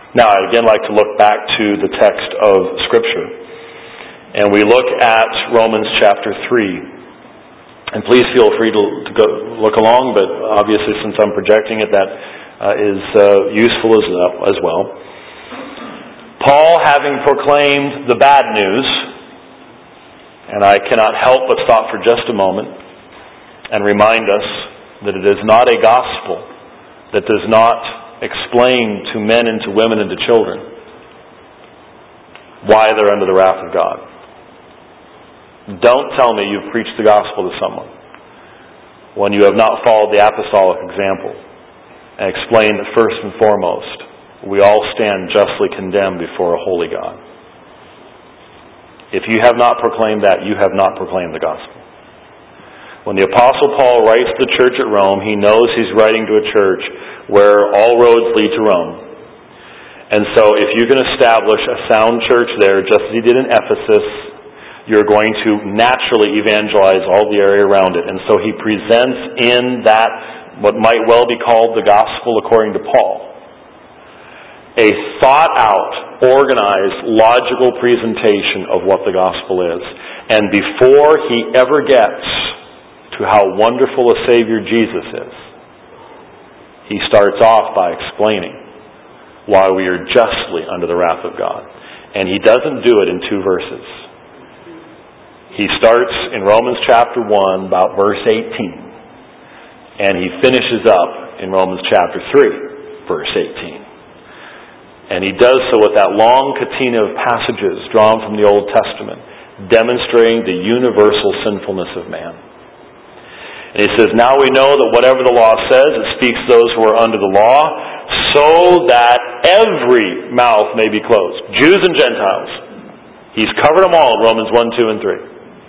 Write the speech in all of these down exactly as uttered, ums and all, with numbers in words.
Now, I'd again like to look back to the text of Scripture. And we look at Romans chapter three. And please feel free to, to go look along, but obviously since I'm projecting it, that uh, is uh, useful as, uh, as well. Paul, having proclaimed the bad news, and I cannot help but stop for just a moment and remind us that it is not a gospel that does not explain to men and to women and to children why they're under the wrath of God. Don't tell me you've preached the gospel to someone when you have not followed the apostolic example and explained that first and foremost, we all stand justly condemned before a holy God. If you have not proclaimed that, you have not proclaimed the gospel. When the Apostle Paul writes to the church at Rome, he knows he's writing to a church where all roads lead to Rome. And so if you can establish a sound church there, just as he did in Ephesus, you're going to naturally evangelize all the area around it. And so he presents in that, what might well be called the gospel according to Paul, a thought-out, organized, logical presentation of what the gospel is. And before he ever gets to how wonderful a Savior Jesus is, he starts off by explaining why we are justly under the wrath of God. And he doesn't do it in two verses. He starts in Romans chapter one, about verse eighteen. And he finishes up in Romans chapter three, verse eighteen. And he does so with that long catena of passages drawn from the Old Testament, demonstrating the universal sinfulness of man. And he says, now we know that whatever the law says, it speaks to those who are under the law, so that every mouth may be closed. Jews and Gentiles. He's covered them all in Romans one, two, and three.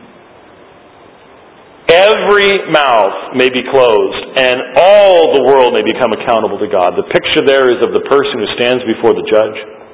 Every mouth may be closed, and all the world may become accountable to God. The picture there is of the person who stands before the judge,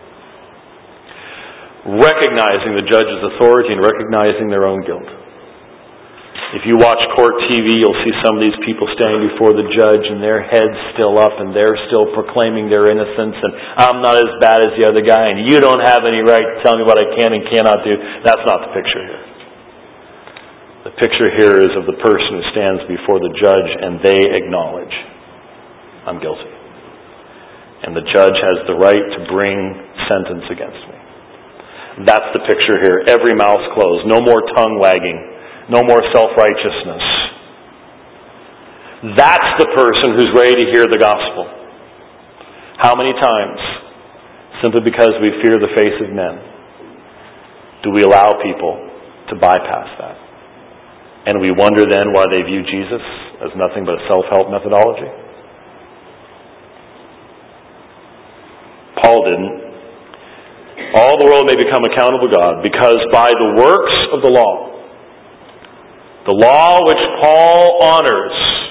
recognizing the judge's authority and recognizing their own guilt. If you watch court T V, you'll see some of these people standing before the judge and their heads still up and they're still proclaiming their innocence and I'm not as bad as the other guy and you don't have any right to tell me what I can and cannot do. That's not the picture here. The picture here is of the person who stands before the judge and they acknowledge, I'm guilty. And the judge has the right to bring sentence against me. That's the picture here. Every mouth closed. No more tongue wagging. No more self-righteousness. That's the person who's ready to hear the gospel. How many times, simply because we fear the face of men, do we allow people to bypass that? And we wonder then why they view Jesus as nothing but a self-help methodology? Paul didn't. All the world may become accountable to God because by the works of the law, the law which Paul honors,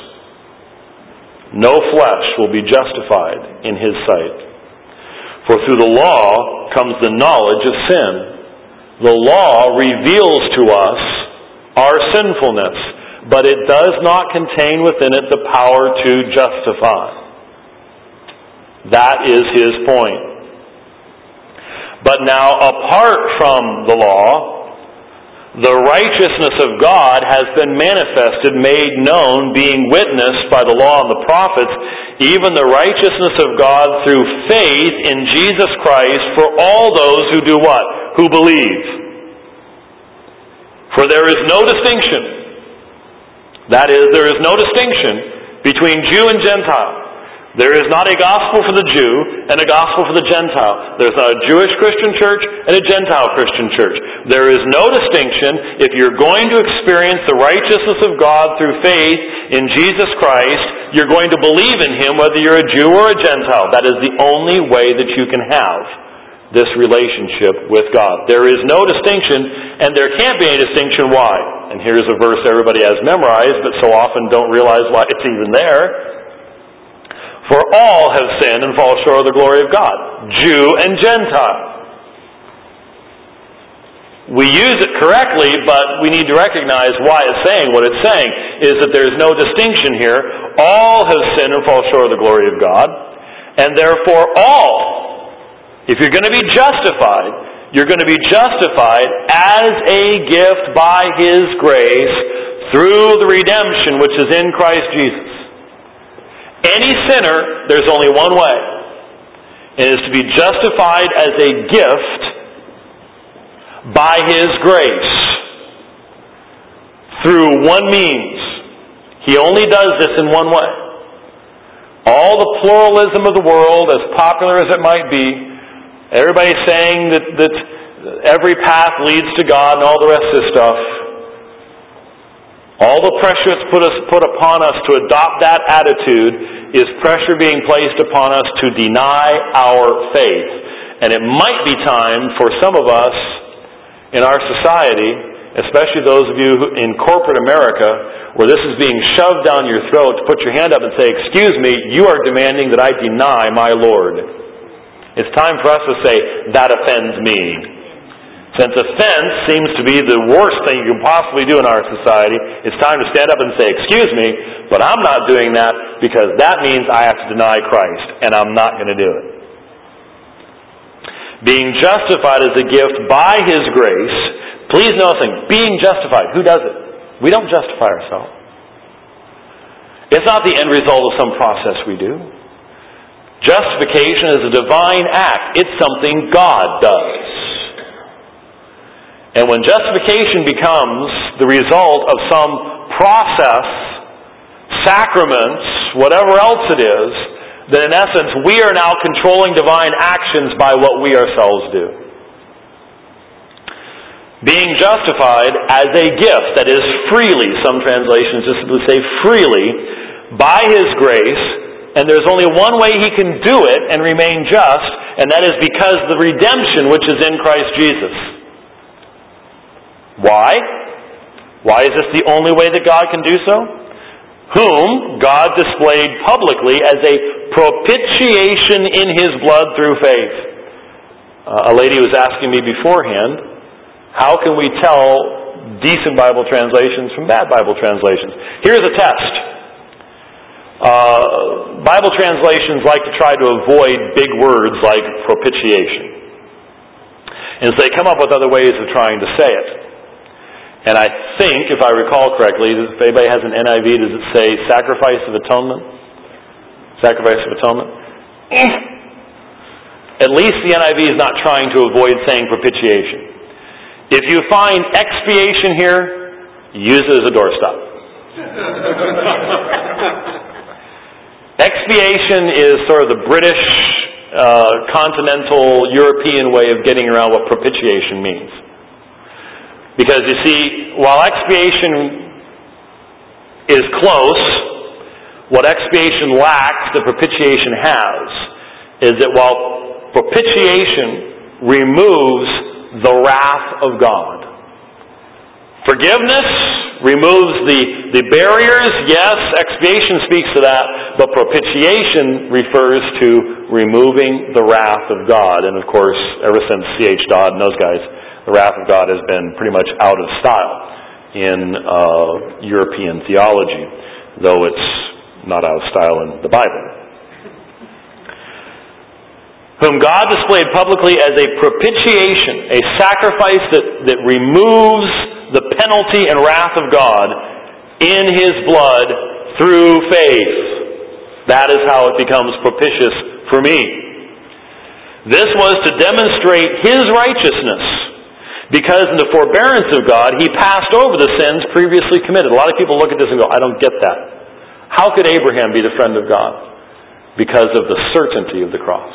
no flesh will be justified in his sight. For through the law comes the knowledge of sin. The law reveals to us our sinfulness, but it does not contain within it the power to justify. That is his point. But now, apart from the law, the righteousness of God has been manifested, made known, being witnessed by the law and the prophets, even the righteousness of God through faith in Jesus Christ for all those who do what? Who believe. For there is no distinction. That is, there is no distinction between Jew and Gentile. There is not a gospel for the Jew and a gospel for the Gentile. There's not a Jewish Christian church and a Gentile Christian church. There is no distinction. If you're going to experience the righteousness of God through faith in Jesus Christ, you're going to believe in Him whether you're a Jew or a Gentile. That is the only way that you can have this relationship with God. There is no distinction, and there can't be any distinction. Why? And here's a verse everybody has memorized, but so often don't realize why it's even there. For all have sinned and fall short of the glory of God, Jew and Gentile. We use it correctly, but we need to recognize why it's saying what it's saying, is that there's no distinction here. All have sinned and fall short of the glory of God, and therefore all If you're going to be justified, you're going to be justified as a gift by His grace through the redemption which is in Christ Jesus. Any sinner, there's only one way. It is to be justified as a gift by His grace through one means. He only does this in one way. All the pluralism of the world, as popular as it might be, everybody saying that, that every path leads to God and all the rest of this stuff, all the pressure that's put, us, put upon us to adopt that attitude is pressure being placed upon us to deny our faith. And it might be time for some of us in our society, especially those of you in corporate America, where this is being shoved down your throat, to put your hand up and say, excuse me, you are demanding that I deny my Lord. It's time for us to say, that offends me. Since offense seems to be the worst thing you can possibly do in our society, it's time to stand up and say, excuse me, but I'm not doing that because that means I have to deny Christ, and I'm not going to do it. Being justified as a gift by His grace, please know something, being justified, who does it? We don't justify ourselves. It's not the end result of some process we do. Justification is a divine act. It's something God does. And when justification becomes the result of some process, sacraments, whatever else it is, then in essence we are now controlling divine actions by what we ourselves do. Being justified as a gift, that is freely, some translations just simply say freely, by His grace, and there's only one way He can do it and remain just, and that is because of the redemption which is in Christ Jesus. Why? Why is this the only way that God can do so? Whom God displayed publicly as a propitiation in His blood through faith. Uh, a lady was asking me beforehand, how can we tell decent Bible translations from bad Bible translations? Here's a test. Uh, Bible translations like to try to avoid big words like propitiation. And so they come up with other ways of trying to say it. And I think, if I recall correctly, if anybody has an N I V, does it say sacrifice of atonement? Sacrifice of atonement? At least the N I V is not trying to avoid saying propitiation. If you find expiation here, use it as a doorstop. Expiation is sort of the British, uh, continental, European way of getting around what propitiation means. Because you see, while expiation is close, what expiation lacks that propitiation has is that while propitiation removes the wrath of God, forgiveness removes the, the barriers. Yes, expiation speaks to that, but propitiation refers to removing the wrath of God. And of course, ever since C H Dodd and those guys, the wrath of God has been pretty much out of style in uh, European theology, though it's not out of style in the Bible. Whom God displayed publicly as a propitiation, a sacrifice that, that removes the penalty and wrath of God in His blood through faith. That is how it becomes propitious for me. This was to demonstrate His righteousness, because in the forbearance of God, He passed over the sins previously committed. A lot of people look at this and go, I don't get that. How could Abraham be the friend of God? Because of the certainty of the cross.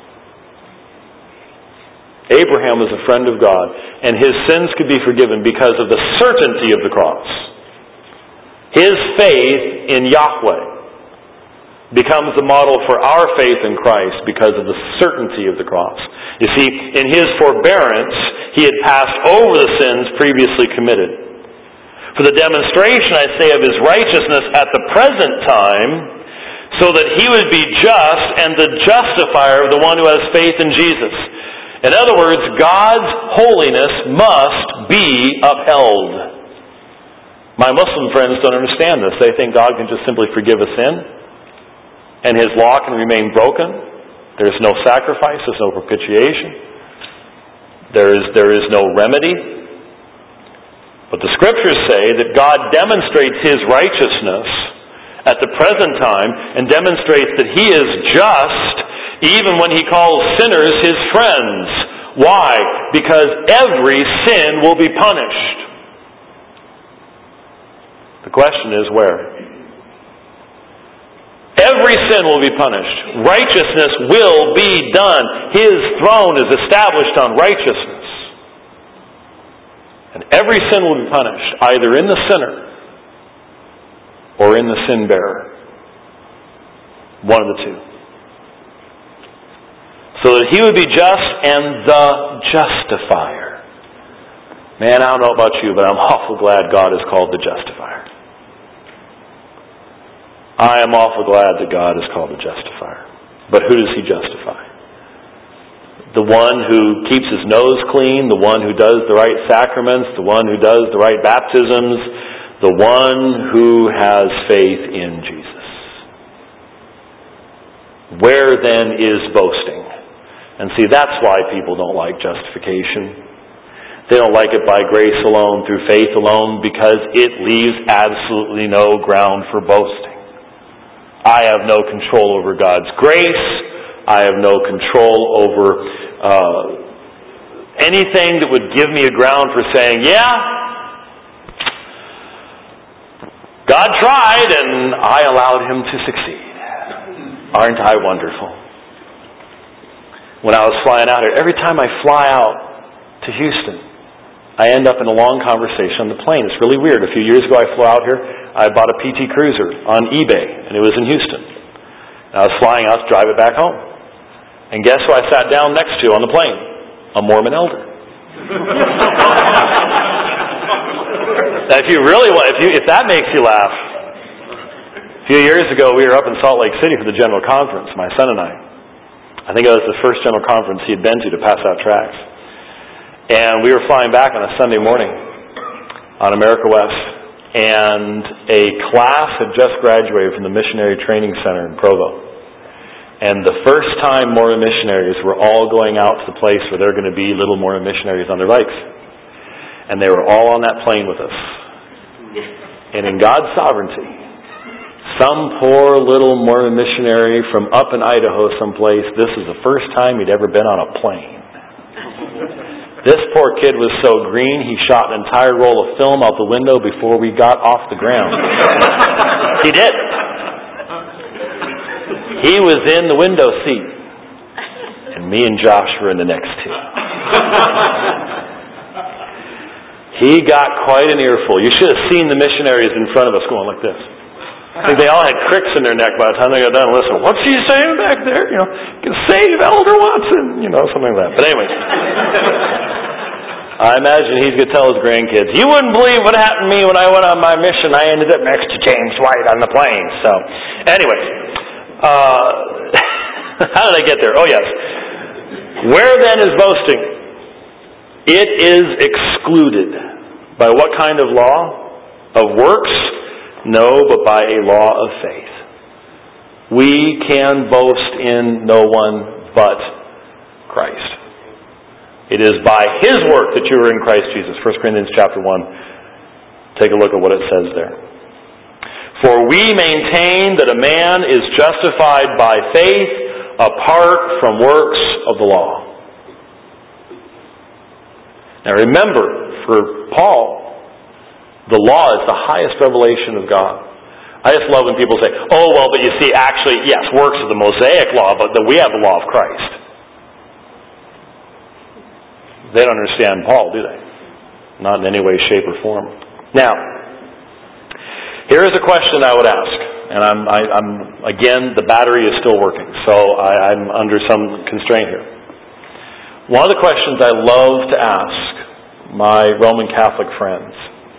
Abraham was a friend of God, and his sins could be forgiven because of the certainty of the cross. His faith in Yahweh becomes the model for our faith in Christ because of the certainty of the cross. You see, in His forbearance, He had passed over the sins previously committed. For the demonstration, I say, of His righteousness at the present time, so that He would be just and the justifier of the one who has faith in Jesus. In other words, God's holiness must be upheld. My Muslim friends don't understand this. They think God can just simply forgive a sin, and His law can remain broken. There's no sacrifice. There's no propitiation. There is, there is no remedy. But the Scriptures say that God demonstrates His righteousness at the present time and demonstrates that He is just even when He calls sinners His friends. Why? Because every sin will be punished. The question is where? Every sin will be punished. Righteousness will be done. His throne is established on righteousness. And every sin will be punished, either in the sinner or in the sin bearer. One of the two. So that He would be just and the justifier. Man, I don't know about you, but I'm awful glad God is called the justifier. I am awful glad that God is called the justifier. But who does He justify? The one who keeps his nose clean, the one who does the right sacraments, the one who does the right baptisms, the one who has faith in Jesus. Where then is boasting? And see, that's why people don't like justification. They don't like it by grace alone, through faith alone, because it leaves absolutely no ground for boasting. I have no control over God's grace. I have no control over uh, anything that would give me a ground for saying, yeah, God tried and I allowed Him to succeed. Aren't I wonderful? When I was flying out here, every time I fly out to Houston, I end up in a long conversation on the plane. It's really weird. A few years ago I flew out here, I bought a P T Cruiser on eBay, and it was in Houston. And I was flying out to drive it back home. And guess who I sat down next to on the plane? A Mormon elder. Now, if you really want, if you, if that makes you laugh, a few years ago we were up in Salt Lake City for the General Conference, my son and I. I think it was the first General Conference he had been to to pass out tracts. And we were flying back on a Sunday morning on America West, and a class had just graduated from the Missionary Training Center in Provo. And the first time Mormon missionaries were all going out to the place where they're going to be little Mormon missionaries on their bikes. And they were all on that plane with us. And in God's sovereignty, some poor little Mormon missionary from up in Idaho someplace, this is the first time he'd ever been on a plane. This poor kid was so green, he shot an entire roll of film out the window before we got off the ground. He did. He was in the window seat. And me and Josh were in the next two. He got quite an earful. You should have seen the missionaries in front of us going like this. I think they all had cricks in their neck by the time they got done. Listen, what's he saying back there? You know, save Elder Watson. You know, something like that. But anyway, I imagine he's going to tell his grandkids, you wouldn't believe what happened to me when I went on my mission. I ended up next to James White on the plane. So, anyway, uh, how did I get there? Oh, yes. Where then is boasting? It is excluded. By what kind of law? Of works? No, but by a law of faith. We can boast in no one but Christ. It is by His work that you are in Christ Jesus. First Corinthians chapter one. Take a look at what it says there. For we maintain that a man is justified by faith apart from works of the law. Now remember, for Paul, the law is the highest revelation of God. I just love when people say, oh, well, but you see, actually, yes, works of the Mosaic law, but we have the law of Christ. They don't understand Paul, do they? Not in any way, shape, or form. Now, here is a question I would ask. And I'm, I, I'm again, the battery is still working, so I, I'm under some constraint here. One of the questions I love to ask my Roman Catholic friends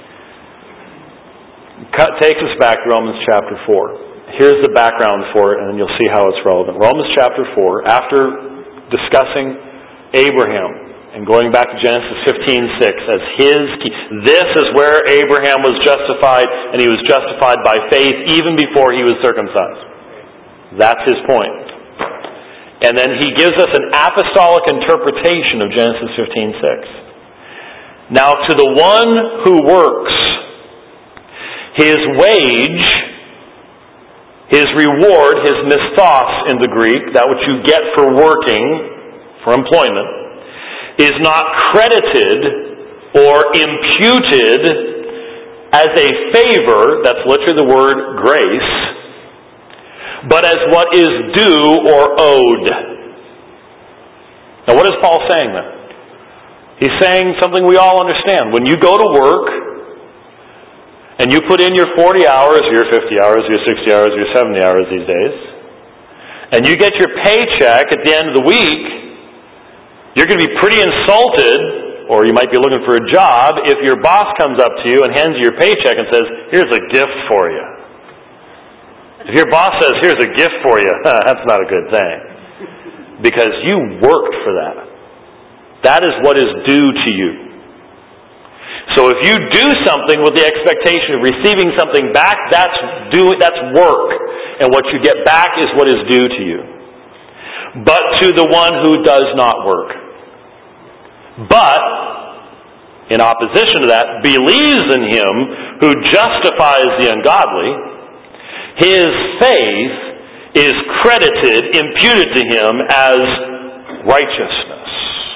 Cut, takes us back to Romans chapter four. Here's the background for it, and then you'll see how it's relevant. Romans chapter four, after discussing Abraham and going back to Genesis fifteen six as his key, this is where Abraham was justified, and he was justified by faith even before he was circumcised. That's his point. And then he gives us an apostolic interpretation of Genesis fifteen six. Now to the one who works, his wage, his reward, his misthos in the Greek, that which you get for working, for employment, is not credited or imputed as a favor, that's literally the word grace, but as what is due or owed. Now what is Paul saying then? He's saying something we all understand. When you go to work, and you put in your forty hours, or your fifty hours, or your sixty hours, or your seventy hours these days, and you get your paycheck at the end of the week, you're going to be pretty insulted, or you might be looking for a job, if your boss comes up to you and hands you your paycheck and says, here's a gift for you. If your boss says, here's a gift for you, that's not a good thing. Because you worked for that. That is what is due to you. So if you do something with the expectation of receiving something back, that's due, that's work. And what you get back is what is due to you. But to the one who does not work, but, in opposition to that, believes in Him who justifies the ungodly, his faith is credited, imputed to him as righteousness.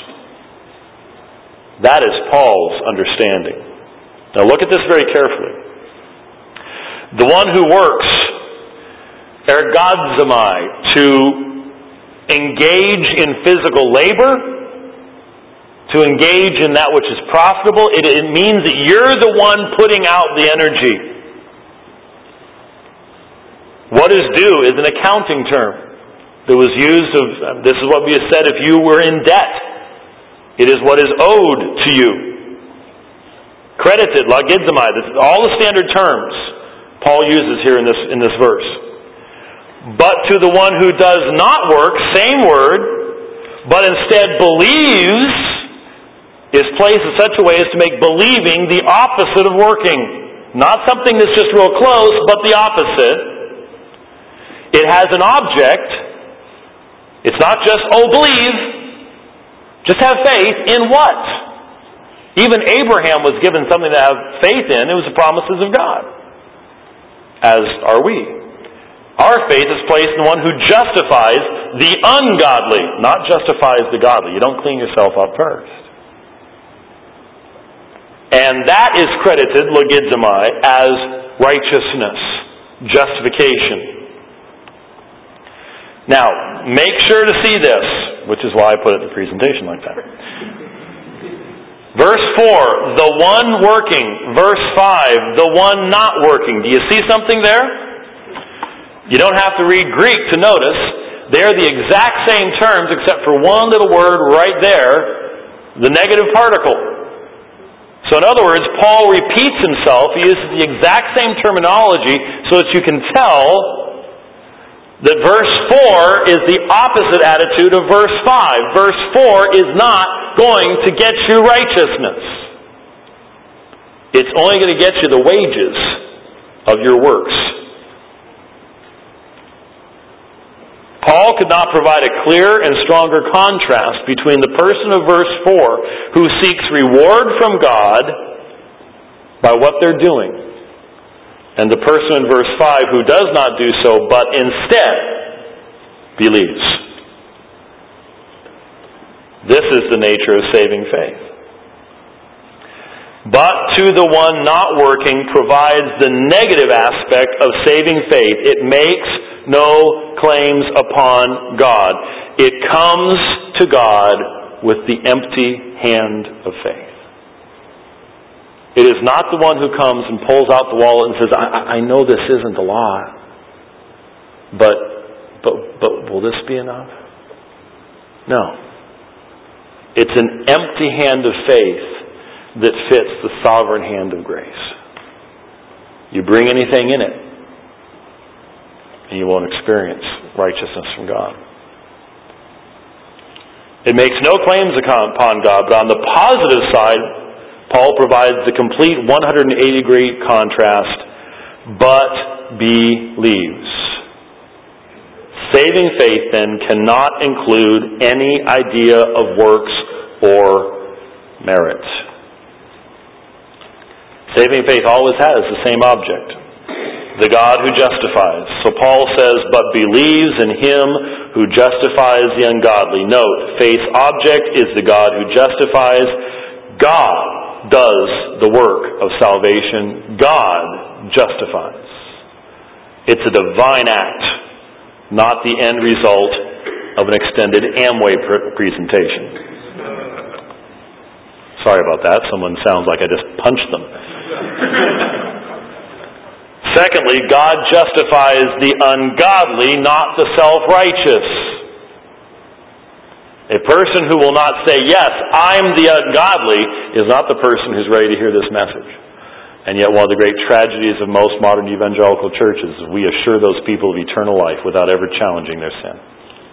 That is Paul's understanding. Now look at this very carefully. The one who works, ergodzomai, to engage in physical labor, to engage in that which is profitable, it, it means that you're the one putting out the energy. What is due is an accounting term that was used of, this is what we have said if you were in debt. It is what is owed to you. Credited, logizomai, this is all the standard terms Paul uses here in this, in this verse. But to the one who does not work, same word, but instead believes, is placed in such a way as to make believing the opposite of working. Not something that's just real close, but the opposite. It has an object. It's not just, oh, believe. Just have faith in what? Even Abraham was given something to have faith in. It was the promises of God. As are we. Our faith is placed in the one who justifies the ungodly, not justifies the godly. You don't clean yourself up first. And that is credited, logizomai, as righteousness, justification. Now, make sure to see this, which is why I put it in the presentation like that. Verse four, the one working. Verse five, the one not working. Do you see something there? You don't have to read Greek to notice. They're the exact same terms except for one little word right there, the negative particle. So in other words, Paul repeats himself. He uses the exact same terminology so that you can tell that verse four is the opposite attitude of verse five. Verse four is not going to get you righteousness. It's only going to get you the wages of your works. Paul could not provide a clearer and stronger contrast between the person of verse four who seeks reward from God by what they're doing and the person in verse five who does not do so but instead believes. This is the nature of saving faith. But to the one not working provides the negative aspect of saving faith. It makes no claims upon God. It comes to God with the empty hand of faith. It is not the one who comes and pulls out the wallet and says, I, I know this isn't the law, but, but, but will this be enough? No. It's an empty hand of faith that fits the sovereign hand of grace. You bring anything in it, and you won't experience righteousness from God. It makes no claims upon God, but on the positive side, Paul provides the complete one hundred eighty degree contrast, but believes. Saving faith, then, cannot include any idea of works or merit. Saving faith always has the same object: the God who justifies. So Paul says, but believes in Him who justifies the ungodly. Note, faith's object is the God who justifies. God does the work of salvation. God justifies. It's a divine act, not the end result of an extended Amway pr- presentation. Sorry about that. Someone sounds like I just punched them. Secondly, God justifies the ungodly, not the self-righteous. A person who will not say, yes, I'm the ungodly, is not the person who's ready to hear this message. And yet one of the great tragedies of most modern evangelical churches is we assure those people of eternal life without ever challenging their sin.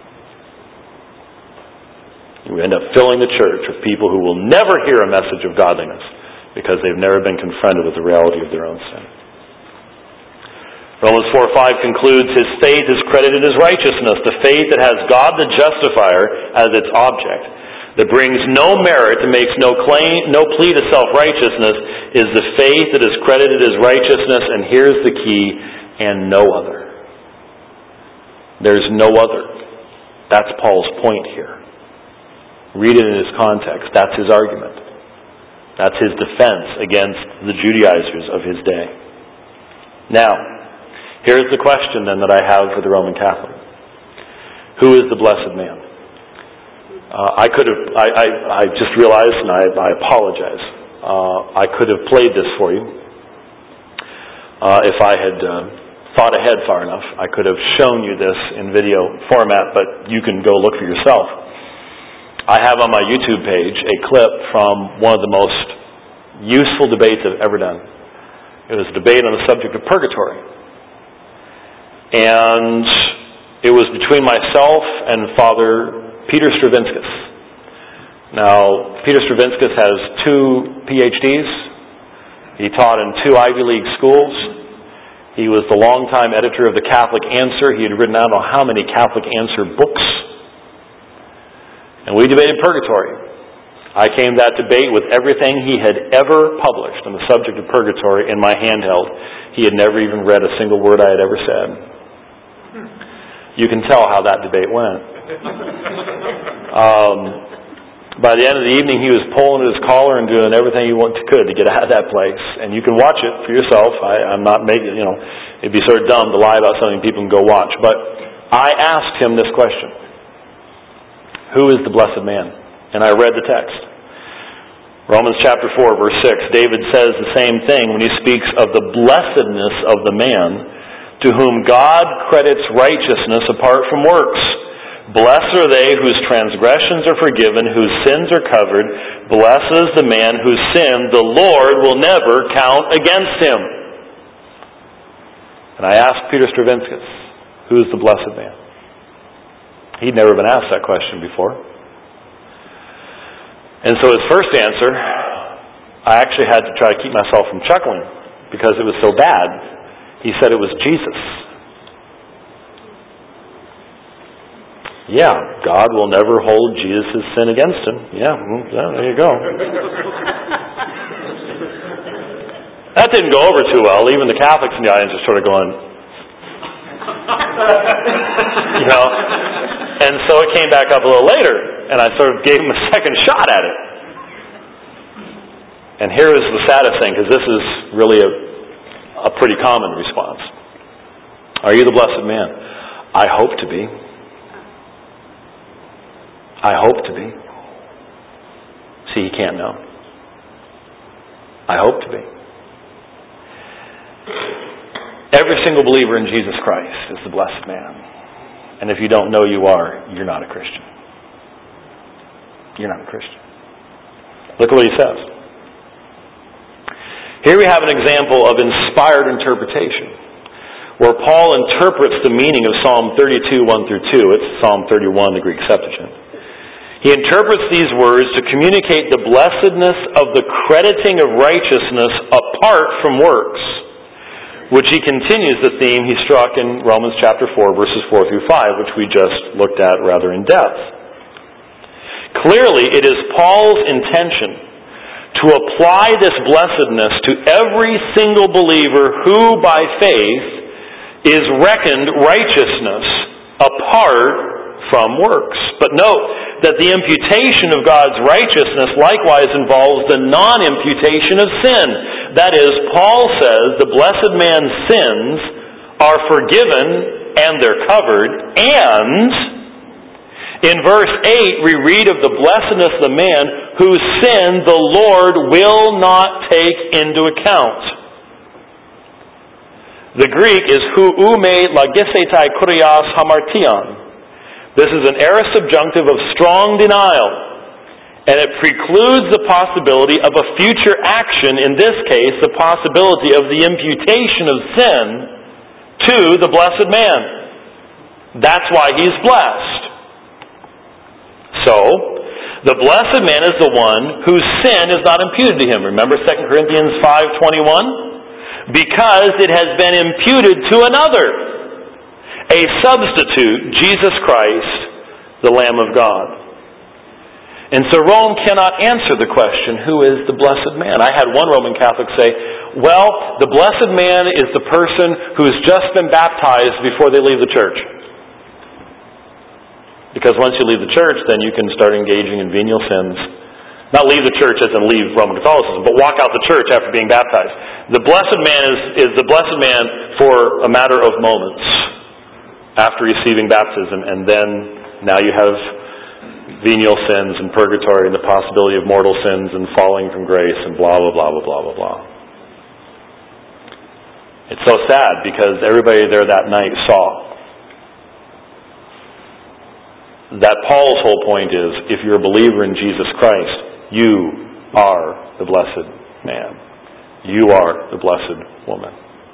We end up filling the church with people who will never hear a message of godliness because they've never been confronted with the reality of their own sin. Romans four five concludes, his faith is credited as righteousness. The faith that has God the justifier as its object, that brings no merit and makes no claim, no plea to self-righteousness, is the faith that is credited as righteousness, and here's the key, and no other. There's no other. That's Paul's point here. Read it in his context. That's his argument. That's his defense against the Judaizers of his day. Now, here's the question then that I have for the Roman Catholic. Who is the blessed man? Uh, I could have, I, I, I just realized, and I, I apologize, uh, I could have played this for you uh, if I had uh, thought ahead far enough. I could have shown you this in video format, but you can go look for yourself. I have on my YouTube page a clip from one of the most useful debates I've ever done. It was a debate on the subject of purgatory. And it was between myself and Father Peter Stravinskas. Now, Peter Stravinskas has two P H Ds. He taught in two Ivy League schools. He was the longtime editor of the Catholic Answer. He had written I don't know how many Catholic Answer books. And we debated purgatory. I came to that debate with everything he had ever published on the subject of purgatory in my handheld. He had never even read a single word I had ever said. You can tell how that debate went. Um, by the end of the evening, he was pulling at his collar and doing everything he could to get out of that place. And you can watch it for yourself. I, I'm not making, you know, it'd be sort of dumb to lie about something people can go watch. But I asked him this question: who is the blessed man? And I read the text. Romans chapter four, verse six. David says the same thing when he speaks of the blessedness of the man to whom God credits righteousness apart from works. Blessed are they whose transgressions are forgiven, whose sins are covered. Blessed is the man whose sin the Lord will never count against him. And I asked Peter Stravinskas, who is the blessed man? He'd never been asked that question before. And so his first answer, I actually had to try to keep myself from chuckling because it was so bad. He said it was Jesus. Yeah, God will never hold Jesus' sin against him. Yeah, well, there you go. That didn't go over too well. Even the Catholics in the audience are sort of going, you know. And so it came back up a little later, and I sort of gave him a second shot at it. And here is the saddest thing, because this is really a, a pretty common response. Are you the blessed man? I hope to be. I hope to be. See, he can't know. I hope to be. Every single believer in Jesus Christ is the blessed man. And if you don't know you are, you're not a Christian. You're not a Christian. Look at what he says. Here we have an example of inspired interpretation, where Paul interprets the meaning of Psalm thirty-two, one through two. It's Psalm thirty-one, the Greek Septuagint. He interprets these words to communicate the blessedness of the crediting of righteousness apart from works, which he continues the theme he struck in Romans chapter four, verses four through five, which we just looked at rather in depth. Clearly, it is Paul's intention to apply this blessedness to every single believer who, by faith, is reckoned righteousness apart from works. But note that the imputation of God's righteousness likewise involves the non-imputation of sin. That is, Paul says the blessed man's sins are forgiven and they're covered, and in verse eight we read of the blessedness of the man whose sin the Lord will not take into account. The Greek is hu ume lagisetai kurios hamartion. This is an aorist subjunctive of strong denial, and it precludes the possibility of a future action, in this case, the possibility of the imputation of sin to the blessed man. That's why he's blessed. So, the blessed man is the one whose sin is not imputed to him. Remember Second Corinthians five twenty-one? Because it has been imputed to another. A substitute, Jesus Christ, the Lamb of God. And so Rome cannot answer the question, who is the blessed man? I had one Roman Catholic say, well, the blessed man is the person who has just been baptized before they leave the church. Because once you leave the church, then you can start engaging in venial sins. Not leave the church as in leave Roman Catholicism, but walk out the church after being baptized. The blessed man is, is the blessed man for a matter of moments after receiving baptism, and then now you have venial sins and purgatory and the possibility of mortal sins and falling from grace and blah, blah, blah, blah, blah, blah, blah. It's so sad because everybody there that night saw that Paul's whole point is, if you're a believer in Jesus Christ, you are the blessed man. You are the blessed woman.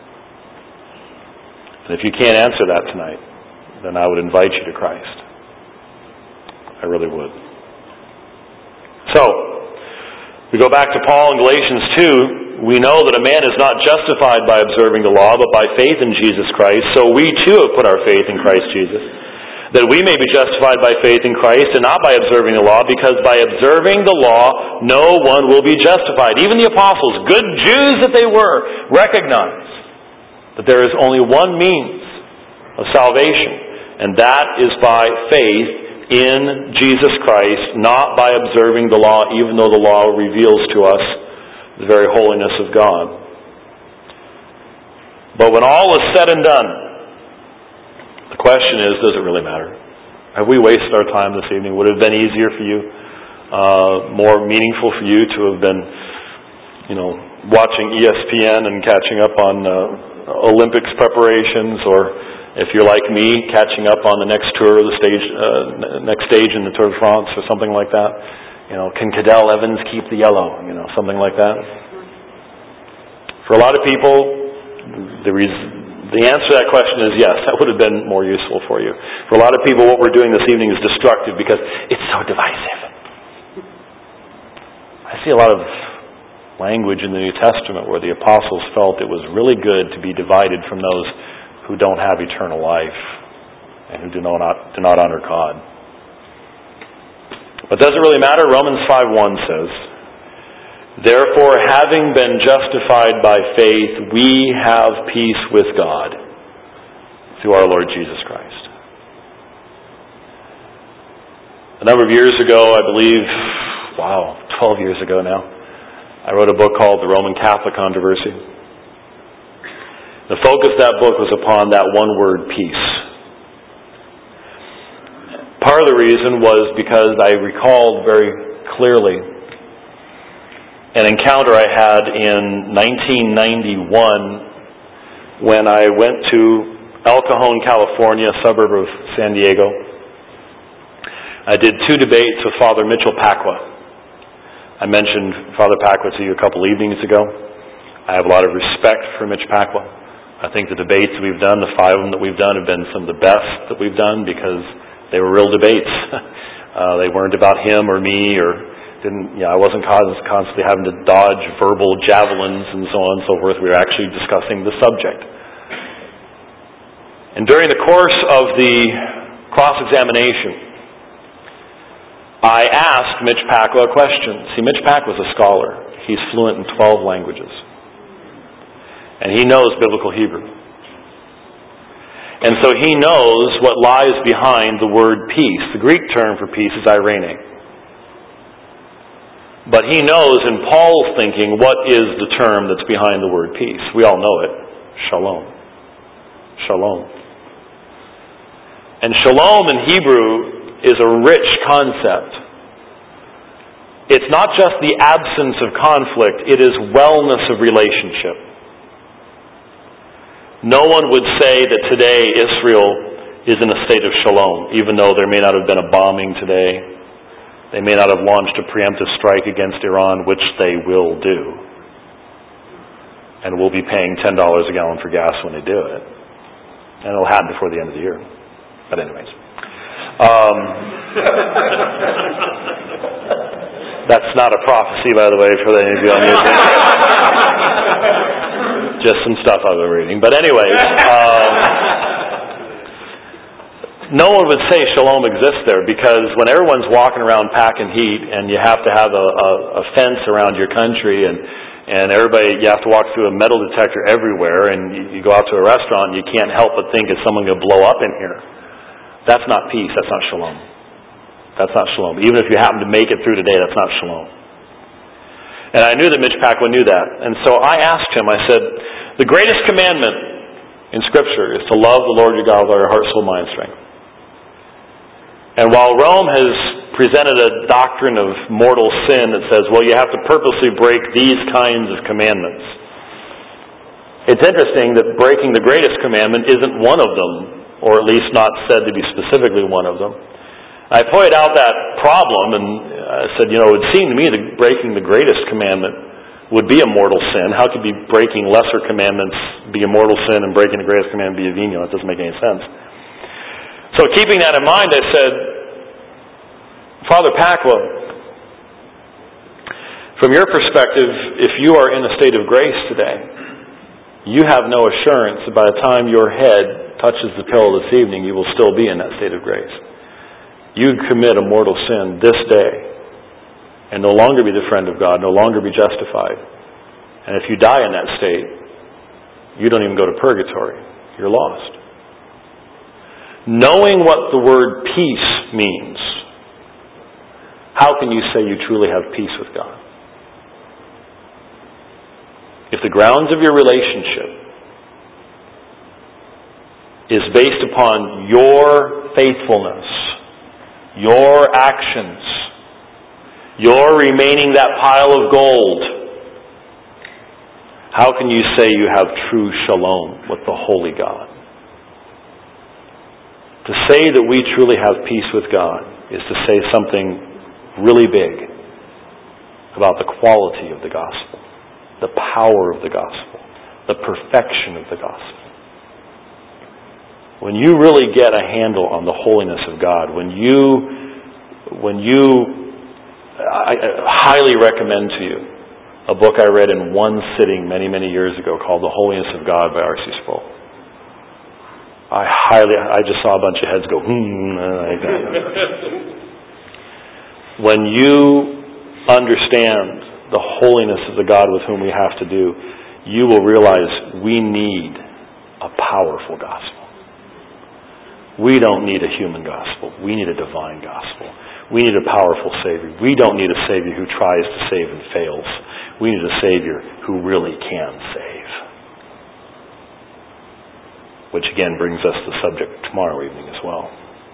And if you can't answer that tonight, then I would invite you to Christ. I really would. So, we go back to Paul in Galatians two. We know that a man is not justified by observing the law, but by faith in Jesus Christ. So we too have put our faith in Christ Jesus, that we may be justified by faith in Christ and not by observing the law, because by observing the law no one will be justified. Even the apostles, good Jews that they were, recognized that there is only one means of salvation, and that is by faith in Jesus Christ, not by observing the law, even though the law reveals to us the very holiness of God. But when all is said and done, the question is, does it really matter? Have we wasted our time this evening? Would it have been easier for you, uh, more meaningful for you to have been, you know, watching E S P N and catching up on uh, Olympics preparations, or if you're like me, catching up on the next tour, the stage, uh, next stage in the Tour de France, or something like that? You know, can Cadel Evans keep the yellow? You know, something like that. For a lot of people, the reason, the answer to that question is yes. That would have been more useful for you. For a lot of people, what we're doing this evening is destructive because it's so divisive. I see a lot of language in the New Testament where the apostles felt it was really good to be divided from those who don't have eternal life and who do not, do not honor God. But does it really matter? Romans five one says, therefore, having been justified by faith, we have peace with God through our Lord Jesus Christ. A number of years ago, I believe, wow, twelve years ago now, I wrote a book called The Roman Catholic Controversy. The focus of that book was upon that one word, peace. Part of the reason was because I recalled very clearly an encounter I had in nineteen ninety-one when I went to El Cajon, California, a suburb of San Diego. I did two debates with Father Mitchell Pacwa. I mentioned Father Pacwa to you a couple evenings ago. I have a lot of respect for Mitch Pacwa. I think the debates we've done, the five of them that we've done, have been some of the best that we've done because they were real debates. uh, they weren't about him or me or Didn't, you know, I wasn't constantly having to dodge verbal javelins and so on and so forth. We were actually discussing the subject. And during the course of the cross-examination, I asked Mitch Pacwa a question. See, Mitch Pacwa was a scholar. He's fluent in twelve languages. And he knows biblical Hebrew. And so he knows what lies behind the word peace. The Greek term for peace is eirene. But he knows in Paul's thinking what is the term that's behind the word peace. We all know it. Shalom. Shalom. And shalom in Hebrew is a rich concept. It's not just the absence of conflict, it is wellness of relationship. No one would say that today Israel is in a state of shalom, even though there may not have been a bombing today. They may not have launched a preemptive strike against Iran, which they will do. And we'll be paying ten dollars a gallon for gas when they do it. And it'll happen before the end of the year. But anyways. Um, that's not a prophecy, by the way, for any of you on YouTube. Just some stuff I've been reading. But anyways, um, no one would say shalom exists there, because when everyone's walking around packing heat and you have to have a, a, a fence around your country and, and everybody, you have to walk through a metal detector everywhere, and you, you go out to a restaurant and you can't help but think, is someone going to blow up in here? That's not peace. That's not shalom. That's not shalom. Even if you happen to make it through today, that's not shalom. And I knew that Mitch Pacwa knew that. And so I asked him, I said, the greatest commandment in Scripture is to love the Lord your God with all your heart, soul, mind, and strength. And while Rome has presented a doctrine of mortal sin that says, well, you have to purposely break these kinds of commandments, it's interesting that breaking the greatest commandment isn't one of them, or at least not said to be specifically one of them. I pointed out that problem, and I said, you know, it would seem to me that breaking the greatest commandment would be a mortal sin. How could be breaking lesser commandments be a mortal sin and breaking the greatest commandment be a venial? That doesn't make any sense. So keeping that in mind, I said, Father Pacwa, from your perspective, if you are in a state of grace today, you have no assurance that by the time your head touches the pillow this evening, you will still be in that state of grace. You commit a mortal sin this day and no longer be the friend of God, no longer be justified. And if you die in that state, you don't even go to purgatory. You're lost. Knowing what the word peace means, how can you say you truly have peace with God? If the grounds of your relationship is based upon your faithfulness, your actions, your remaining that pile of gold, how can you say you have true shalom with the holy God? To say that we truly have peace with God is to say something really big about the quality of the gospel, the power of the gospel, the perfection of the gospel. When you really get a handle on the holiness of God, when you, when you, I highly recommend to you a book I read in one sitting many, many years ago called The Holiness of God by R C Sproul. I highly, I just saw a bunch of heads go, hmm. When you understand the holiness of the God with whom we have to do, you will realize we need a powerful gospel. We don't need a human gospel. We need a divine gospel. We need a powerful Savior. We don't need a Savior who tries to save and fails. We need a Savior who really can save. Which again brings us to the subject tomorrow evening as well.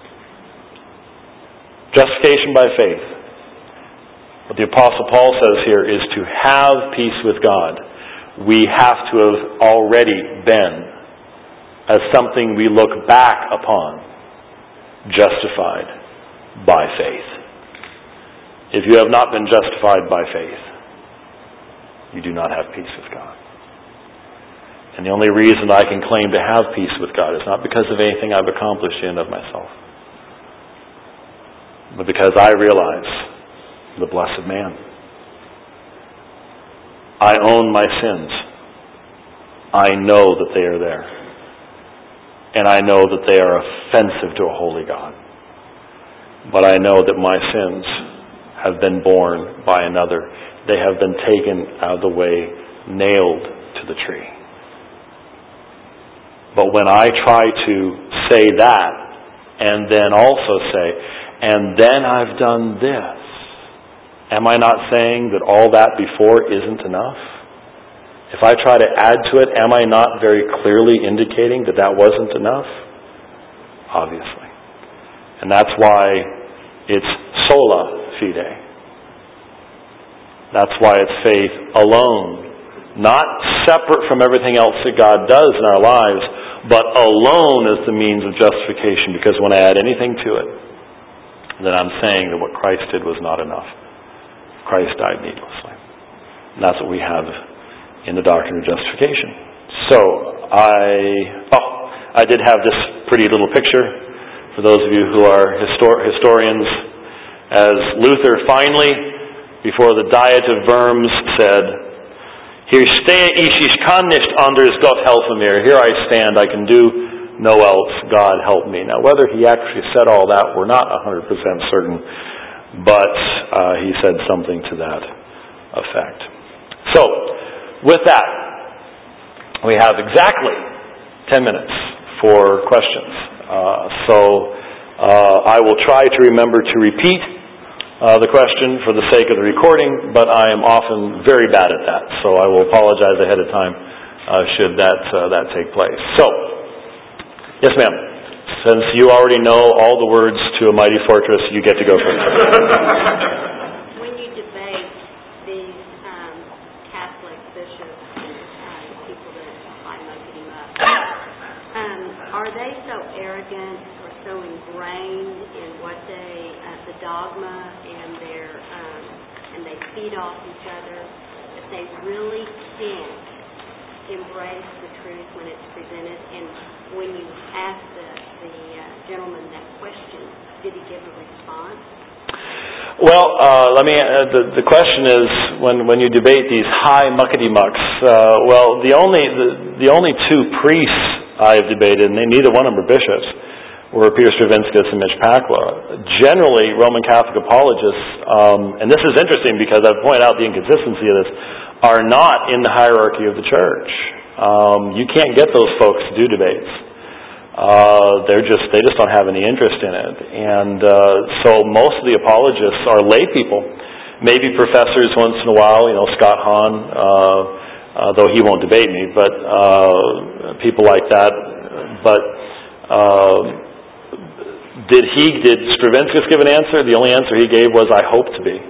Justification by faith. What the Apostle Paul says here is to have peace with God. We have to have already been, as something we look back upon, justified by faith. If you have not been justified by faith, you do not have peace with God. And the only reason I can claim to have peace with God is not because of anything I've accomplished in and of myself, but because I realize the blessed man. I own my sins. I know that they are there. And I know that they are offensive to a holy God. But I know that my sins have been borne by another. They have been taken out of the way, nailed to the tree. But when I try to say that, and then also say, and then I've done this, am I not saying that all that before isn't enough? If I try to add to it, am I not very clearly indicating that that wasn't enough? Obviously. And that's why it's sola fide. That's why it's faith alone. Not separate from everything else that God does in our lives, but alone as the means of justification. Because when I add anything to it, then I'm saying that what Christ did was not enough. Christ died needlessly. And that's what we have in the doctrine of justification. So, I oh, I did have this pretty little picture for those of you who are histor- historians, as Luther finally, before the Diet of Worms, said, "Hier stehe ich, ich kann nicht anders, Gott helfe mir. Here I stand, I can do no else, God help me." Now, whether he actually said all that, we're not one hundred percent certain, but uh, he said something to that effect. So, with that, we have exactly ten minutes for questions. Uh, so uh, I will try to remember to repeat uh, the question for the sake of the recording, but I am often very bad at that. So I will apologize ahead of time uh, should that uh, that take place. So, yes, ma'am. Since you already know all the words to a mighty fortress, you get to go first. When you debate these um, Catholic bishops and uh, people that apply mucking up, um, are they so arrogant or so ingrained in what they, uh, the dogma, and their, um, and they feed off each other, that they really can't embrace the truth when it's presented? And when you ask the, the uh, gentleman that question, did he give a response? Well, uh, let me. Uh, the the question is, when when you debate these high muckety mucks. Uh, well, the only the, the only two priests I have debated, and they, neither one of them are bishops, were Peter Stravinskas and Mitch Pacwa. Generally, Roman Catholic apologists, um, and this is interesting because I've pointed out the inconsistency of this, are not in the hierarchy of the church. Um, you can't get those folks to do debates. Uh, they're just they just don't have any interest in it, and uh, so most of the apologists are lay people, maybe professors once in a while. You know, Scott Hahn, uh, uh, though he won't debate me, but uh, people like that. But uh, did he? Did Stravinskas give an answer? The only answer he gave was, "I hope to be,"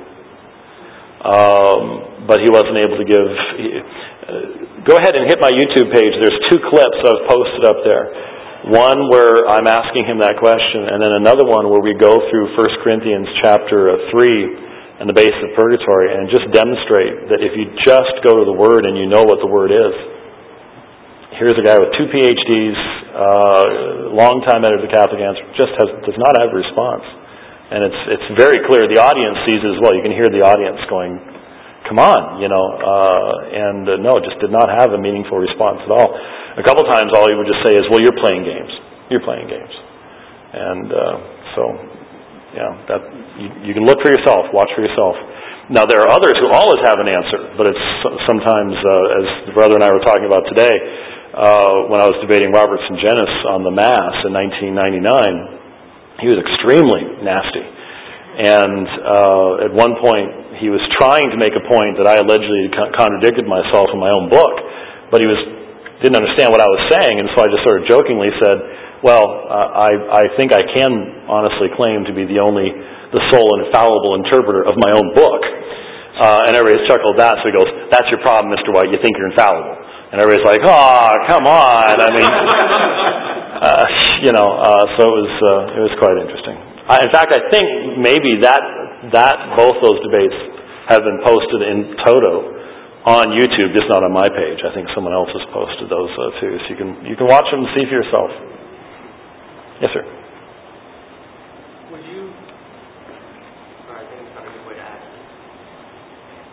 um, but he wasn't able to give. He, uh, go ahead and hit my YouTube page. There's two clips I've posted up there. One where I'm asking him that question, and then another one where we go through First Corinthians chapter three and the base of purgatory and just demonstrate that if you just go to the Word and you know what the Word is. Here's a guy with two P H Ds, uh, long-time editor of the Catholic Answer, just has, does not have a response. And it's it's very clear. The audience sees it as well. You can hear the audience going, come on, you know, uh, and uh, no, just did not have a meaningful response at all. A couple times all he would just say is, well, you're playing games. You're playing games. And uh, so, yeah, that you, you can look for yourself, watch for yourself. Now, there are others who always have an answer, but it's sometimes, uh, as the brother and I were talking about today, uh, when I was debating Robertson Genis on the Mass in nineteen ninety-nine, he was extremely nasty. And uh, at one point, he was trying to make a point that I allegedly contradicted myself in my own book, but he was didn't understand what I was saying, and so I just sort of jokingly said, well, uh, I, I think I can honestly claim to be the only, the sole infallible interpreter of my own book. Uh, and everybody's chuckled at that, so he goes, that's your problem, Mister White, you think you're infallible. And everybody's like, oh, come on, I mean, uh, you know, uh, so it was, uh, it was quite interesting. I, in fact, I think maybe that, that, both those debates have been posted in toto on YouTube, just not on my page. I think someone else has posted those uh, too, so you can you can watch them and see for yourself. Yes, sir. Would you? Sorry, I think it's not a good way to ask.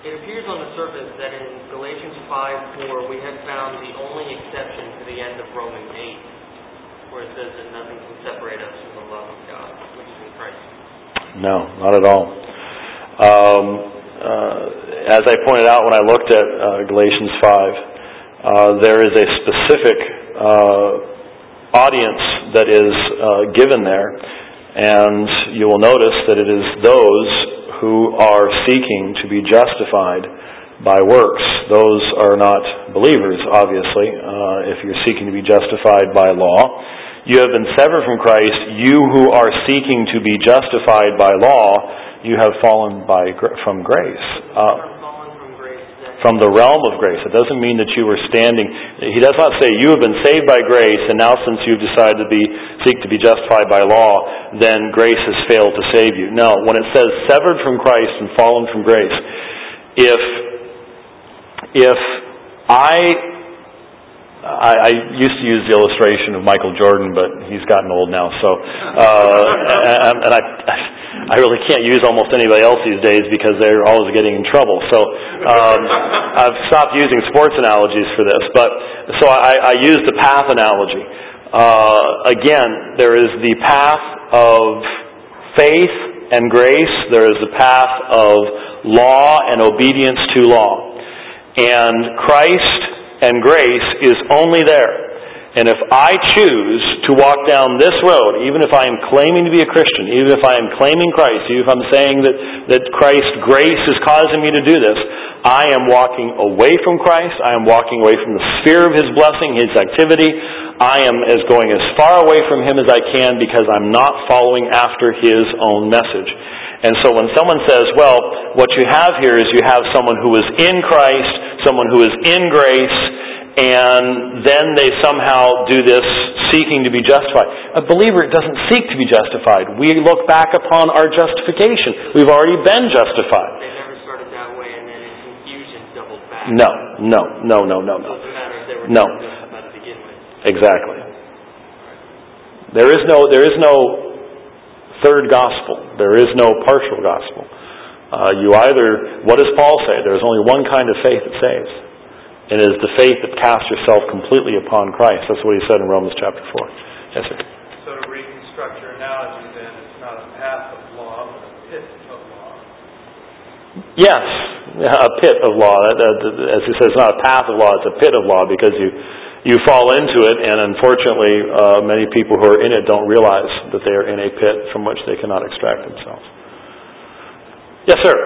It appears on the surface that in Galatians five four we have found the only exception to the end of Romans eight, where it says that nothing can separate us from the love of God, which is in Christ. No, not at all. Um, uh, as I pointed out when I looked at uh, Galatians five, uh, there is a specific uh, audience that is uh, given there, and you will notice that it is those who are seeking to be justified by works. Those are not believers, obviously. Uh, if you're seeking to be justified by law, you have been severed from Christ. You who are seeking to be justified by law, you have fallen by from grace. Uh, from the realm of grace. It doesn't mean that you were standing. He does not say you have been saved by grace, and now since you've decided to be seek to be justified by law, then grace has failed to save you. No, when it says severed from Christ and fallen from grace, if if I I, I used to use the illustration of Michael Jordan, but he's gotten old now, so uh, and, and I. I really can't use almost anybody else these days because they're always getting in trouble. So um, I've stopped using sports analogies for this. But so I, I use the path analogy. Uh, again, there is the path of faith and grace. There is the path of law and obedience to law. And Christ and grace is only there. And if I choose to walk down this road, even if I am claiming to be a Christian, even if I am claiming Christ, even if I'm saying that, that Christ's grace is causing me to do this, I am walking away from Christ. I am walking away from the sphere of His blessing, His activity. I am as going as far away from Him as I can because I'm not following after His own message. And so when someone says, well, what you have here is you have someone who is in Christ, someone who is in grace, and then they somehow do this seeking to be justified. A believer doesn't seek to be justified. We look back upon our justification. We've already been justified. They never started that way and then in confusion doubled back. No, no, no, no, no, no. It doesn't matter if they were no. justified to begin with. Exactly. There is no, there is no third gospel. There is no partial gospel. Uh, you either, what does Paul say? There is only one kind of faith that saves. It is the faith that casts yourself completely upon Christ. That's what he said in Romans chapter four. Yes, sir. So to reconstruct your analogy then, it's not a path of law, but a pit of law. Yes, a pit of law. As he says, it's not a path of law, it's a pit of law because you, you fall into it, and unfortunately uh, many people who are in it don't realize that they are in a pit from which they cannot extract themselves. Yes, sir.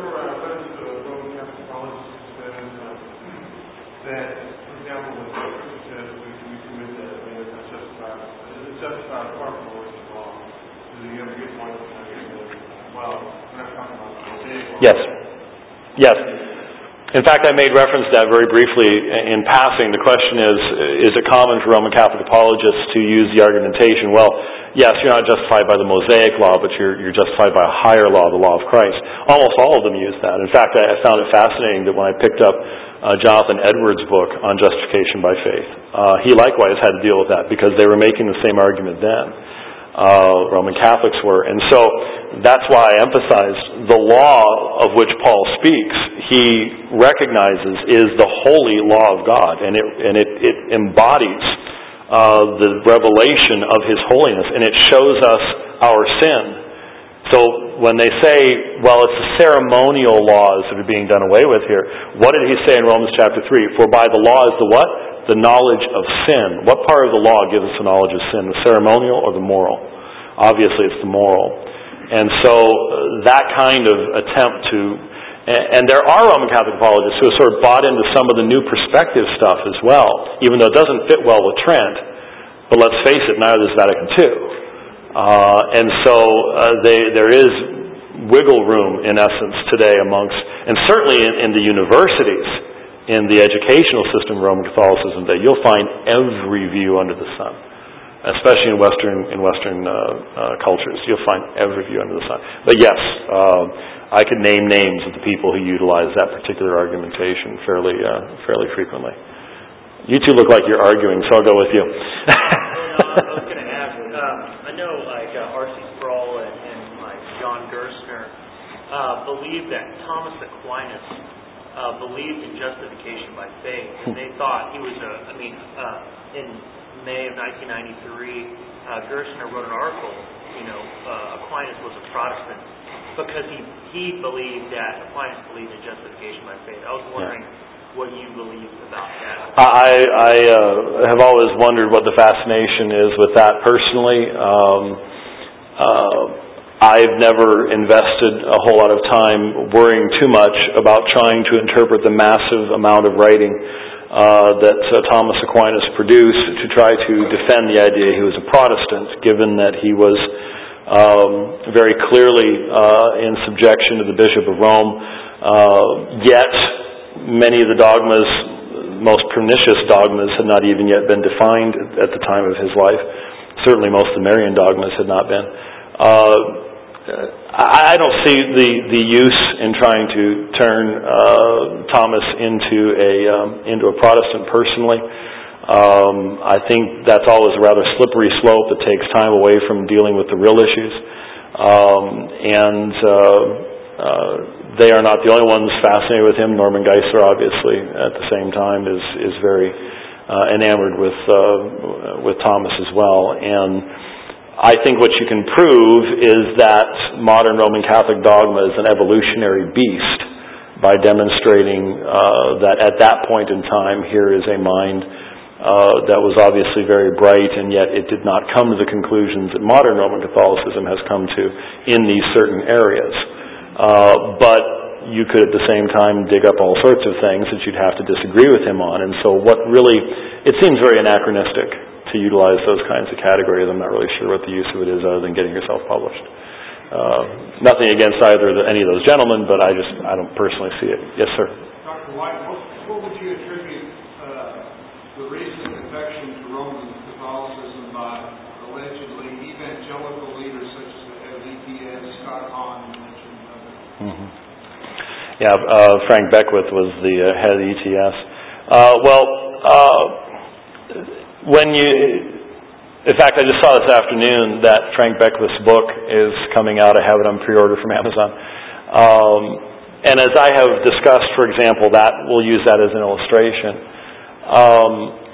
That, for example, when Scripture says we, we commit that, I mean, it's justified. Is it justified apart from the works of law? Do you ever get one that, well, we're not talking about the Mosaic law? Yes. Yes. In fact, I made reference to that very briefly in passing. The question is, is it common for Roman Catholic apologists to use the argumentation, well, yes, you're not justified by the Mosaic law, but you're, you're justified by a higher law, the law of Christ. Almost all of them use that. In fact, I, I found it fascinating that when I picked up Uh, Jonathan Edwards' book on justification by faith. Uh, he likewise had to deal with that because they were making the same argument then. Uh, Roman Catholics were. And so that's why I emphasize the law of which Paul speaks, he recognizes is the holy law of God, and it, and it, it embodies uh, the revelation of His holiness, and it shows us our sin. So when they say, well, it's the ceremonial laws that are being done away with here, what did he say in Romans chapter three? For by the law is the what? The knowledge of sin. What part of the law gives us the knowledge of sin? The ceremonial or the moral? Obviously it's the moral. And so that kind of attempt to, and there are Roman Catholic apologists who have sort of bought into some of the new perspective stuff as well, even though it doesn't fit well with Trent. But let's face it, neither does Vatican two. Uh, and so uh, they, there is wiggle room, in essence, today amongst, and certainly in, in the universities, in the educational system of Roman Catholicism, that you'll find every view under the sun, especially in Western in Western uh, uh, cultures. You'll find every view under the sun. But yes, uh, I could name names of the people who utilize that particular argumentation fairly uh, fairly frequently. You two look like you're arguing, so I'll go with you. well, no, I was going to ask. Um, I know, like uh, R C Sproul and, and like John Gerstner, uh, believed that Thomas Aquinas uh, believed in justification by faith, and they thought he was a. I mean, uh, in May of nineteen ninety-three, uh, Gerstner wrote an article. You know, uh, Aquinas was a Protestant because he he believed that Aquinas believed in justification by faith. I was wondering. Yeah. What you believe about that? I, I uh, have always wondered what the fascination is with that personally. Um, uh, I've never invested a whole lot of time worrying too much about trying to interpret the massive amount of writing uh, that uh, Thomas Aquinas produced to try to defend the idea he was a Protestant, given that he was um, very clearly uh, in subjection to the Bishop of Rome, uh, yet many of the dogmas, most pernicious dogmas, had not even yet been defined at the time of his life. Certainly most of the Marian dogmas had not been. Uh, I don't see the, the use in trying to turn uh, Thomas into a um, into a Protestant personally. Um, I think that's always a rather slippery slope that takes time away from dealing with the real issues. Um, and uh, uh, They are not the only ones fascinated with him. Norman Geisler, obviously, at the same time, is is very uh, enamored with uh, with Thomas as well. And I think what you can prove is that modern Roman Catholic dogma is an evolutionary beast by demonstrating uh, that at that point in time, here is a mind uh, that was obviously very bright, and yet it did not come to the conclusions that modern Roman Catholicism has come to in these certain areas. Uh, but you could at the same time dig up all sorts of things that you'd have to disagree with him on. And so what really, it seems very anachronistic to utilize those kinds of categories. I'm not really sure what the use of it is other than getting yourself published. Uh, nothing against either of the, any of those gentlemen, but I just, I don't personally see it. Yes, sir? Doctor White, what, what would you attribute uh, the recent defection to Roman Catholicism by allegedly evangelical leaders such as the head of E T S, Scott Hahn, you mentioned? Mm-hmm. Yeah, uh, Frank Beckwith was the uh, head of the E T S. Uh, well, uh, when you, in fact, I just saw this afternoon that Frank Beckwith's book is coming out. I have it on pre-order from Amazon. Um, and as I have discussed, for example, that we'll use that as an illustration. Um,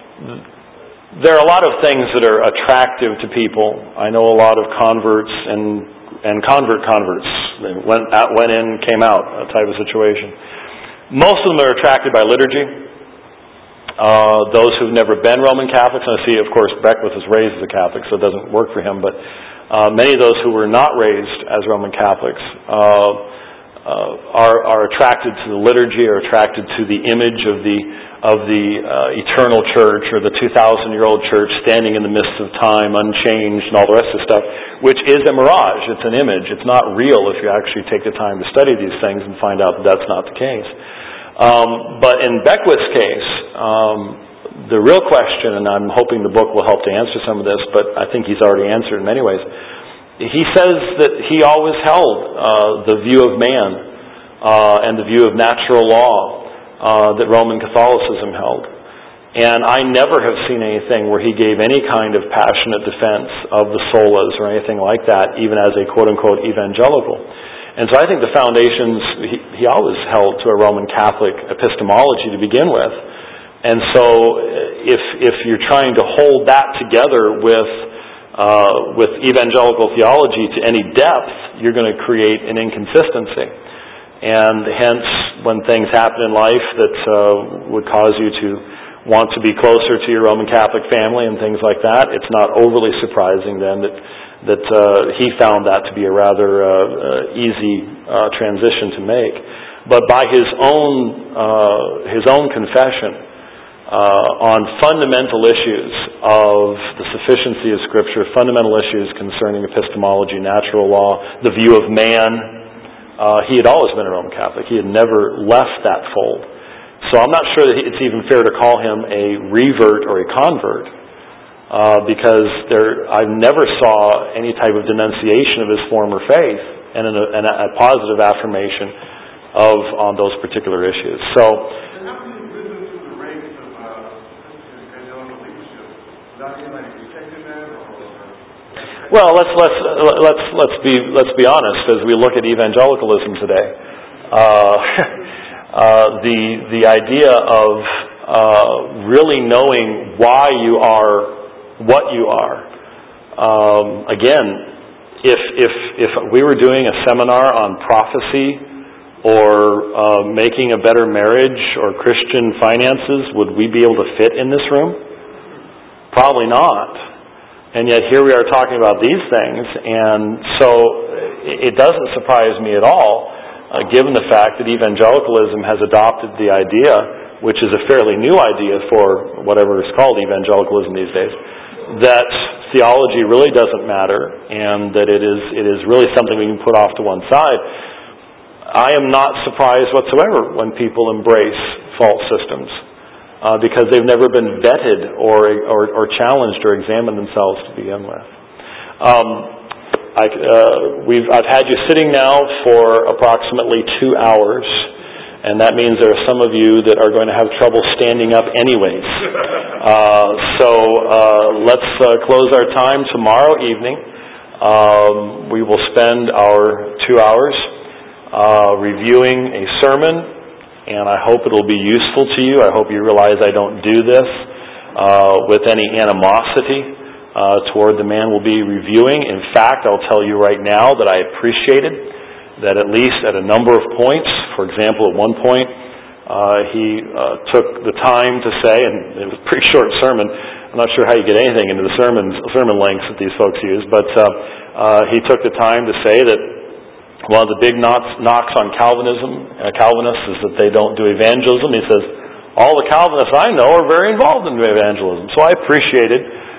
there are a lot of things that are attractive to people. I know a lot of converts and and convert converts. Went out, went in, came out, a type of situation. Most of them are attracted by liturgy. Uh, those who've never been Roman Catholics, and I see, of course, Beckwith was raised as a Catholic, so it doesn't work for him, but uh, many of those who were not raised as Roman Catholics uh, uh, are, are attracted to the liturgy, are attracted to the image of the of the uh, eternal church, or the two thousand year old church standing in the midst of time, unchanged, and all the rest of the stuff, which is a mirage. It's an image. It's not real if you actually take the time to study these things and find out that that's not the case. Um, but in Beckwith's case, um, the real question, and I'm hoping the book will help to answer some of this, but I think he's already answered in many ways. He says that he always held uh, the view of man uh, and the view of natural law Uh, that Roman Catholicism held. And I never have seen anything where he gave any kind of passionate defense of the solas or anything like that, even as a quote-unquote evangelical. And so I think the foundations, he, he always held to a Roman Catholic epistemology to begin with. And so if if you're trying to hold that together with uh, with evangelical theology to any depth, you're going to create an inconsistency. And hence, when things happen in life that uh, would cause you to want to be closer to your Roman Catholic family and things like that, it's not overly surprising then that that uh, he found that to be a rather uh, uh, easy uh, transition to make. But by his own uh, his own confession uh, on fundamental issues of the sufficiency of Scripture, fundamental issues concerning epistemology, natural law, the view of man. Uh, he had always been a Roman Catholic. He had never left that fold. So I'm not sure that it's even fair to call him a revert or a convert, uh, because there, I never saw any type of denunciation of his former faith and, an, and a, a positive affirmation of on those particular issues. So, and how can you listen to the ranks of uh, evangelical leadership without anybody protecting that? Or, Well, let's let's let's let's be let's be honest as we look at evangelicalism today. Uh, uh, the the idea of uh, really knowing why you are what you are. Um, again, if if if we were doing a seminar on prophecy or uh, making a better marriage or Christian finances, would we be able to fit in this room? Probably not. And yet here we are talking about these things, and so it doesn't surprise me at all, uh, given the fact that evangelicalism has adopted the idea, which is a fairly new idea for whatever is called evangelicalism these days, that theology really doesn't matter, and that it is it is really something we can put off to one side. I am not surprised whatsoever when people embrace false systems. Uh, because they've never been vetted or, or or challenged or examined themselves to begin with. Um, I, uh, we've I've had you sitting now for approximately two hours, and that means there are some of you that are going to have trouble standing up anyways. Uh, so uh, let's uh, close our time tomorrow evening. Um, we will spend our two hours uh, reviewing a sermon. And I hope it will be useful to you. I hope you realize I don't do this uh, with any animosity uh, toward the man we'll be reviewing. In fact, I'll tell you right now that I appreciated that at least at a number of points, for example, at one point, uh, he uh, took the time to say, and it was a pretty short sermon, I'm not sure how you get anything into the sermons, sermon lengths that these folks use, but uh, uh, he took the time to say that one of the big knocks, knocks on Calvinism, uh, Calvinists, is that they don't do evangelism. He says, all the Calvinists I know are very involved in evangelism. So I appreciated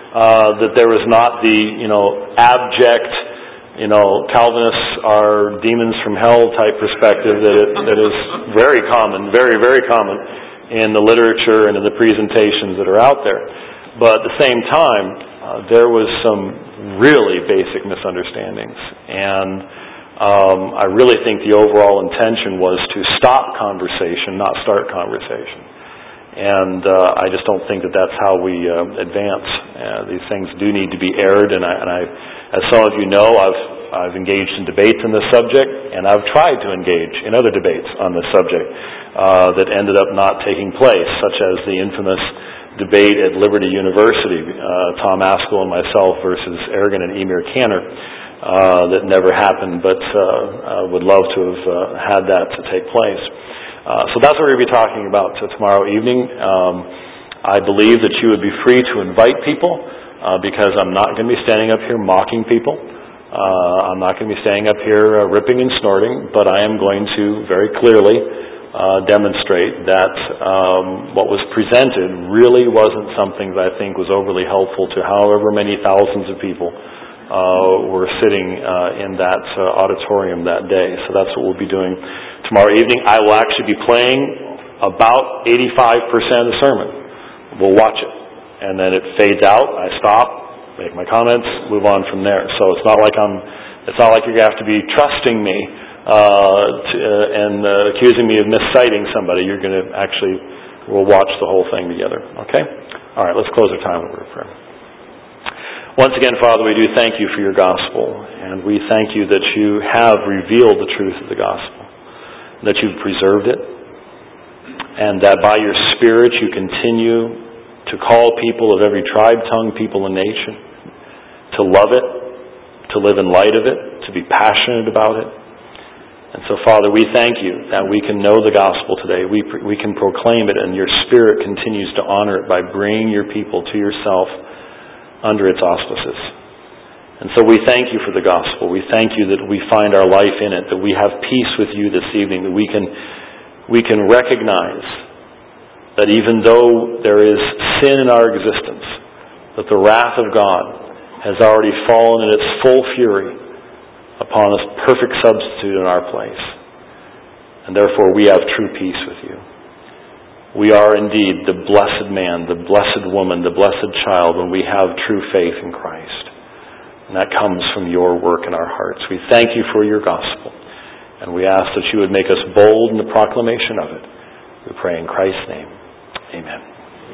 uh, that there was not the, you know, abject, you know, Calvinists are demons from hell type perspective that, it, that is very common, very, very common in the literature and in the presentations that are out there. But at the same time, uh, there was some really basic misunderstandings. And Um, I really think the overall intention was to stop conversation, not start conversation. And uh, I just don't think that that's how we uh, advance. Uh, these things do need to be aired, and I, and I, as some of you know, I've I've engaged in debates on this subject, and I've tried to engage in other debates on this subject uh, that ended up not taking place, such as the infamous debate at Liberty University, uh, Tom Askell and myself versus Aragon and Emir Canner. Uh, that never happened, but uh, I would love to have uh, had that to take place. Uh, so that's what we're going to be talking about uh, tomorrow evening. Um, I believe that you would be free to invite people uh, because I'm not going to be standing up here mocking people. Uh, I'm not going to be standing up here uh, ripping and snorting, but I am going to very clearly uh, demonstrate that um, what was presented really wasn't something that I think was overly helpful to however many thousands of people Uh, were sitting uh, in that uh, auditorium that day. So that's what we'll be doing tomorrow evening. I will actually be playing about eighty-five percent of the sermon. We'll watch it. And then it fades out. I stop, make my comments, move on from there. So it's not like I'm, it's not like you're going to have to be trusting me uh, to, uh, and uh, accusing me of misciting somebody. You're going to actually, we'll watch the whole thing together. Okay? All right, let's close our time with a word of prayer. Once again, Father, we do thank you for your gospel, and we thank you that you have revealed the truth of the gospel, that you've preserved it, and that by your Spirit you continue to call people of every tribe, tongue, people, and nation to love it, to live in light of it, to be passionate about it. And so, Father, we thank you that we can know the gospel today. We we can proclaim it, and your Spirit continues to honor it by bringing your people to yourself under its auspices. And so we thank you for the gospel. We thank you that we find our life in it, that we have peace with you this evening, that we can we can recognize that even though there is sin in our existence, that the wrath of God has already fallen in its full fury upon a perfect substitute in our place. And therefore we have true peace with you. We are indeed the blessed man, the blessed woman, the blessed child when we have true faith in Christ. And that comes from your work in our hearts. We thank you for your gospel. And we ask that you would make us bold in the proclamation of it. We pray in Christ's name. Amen.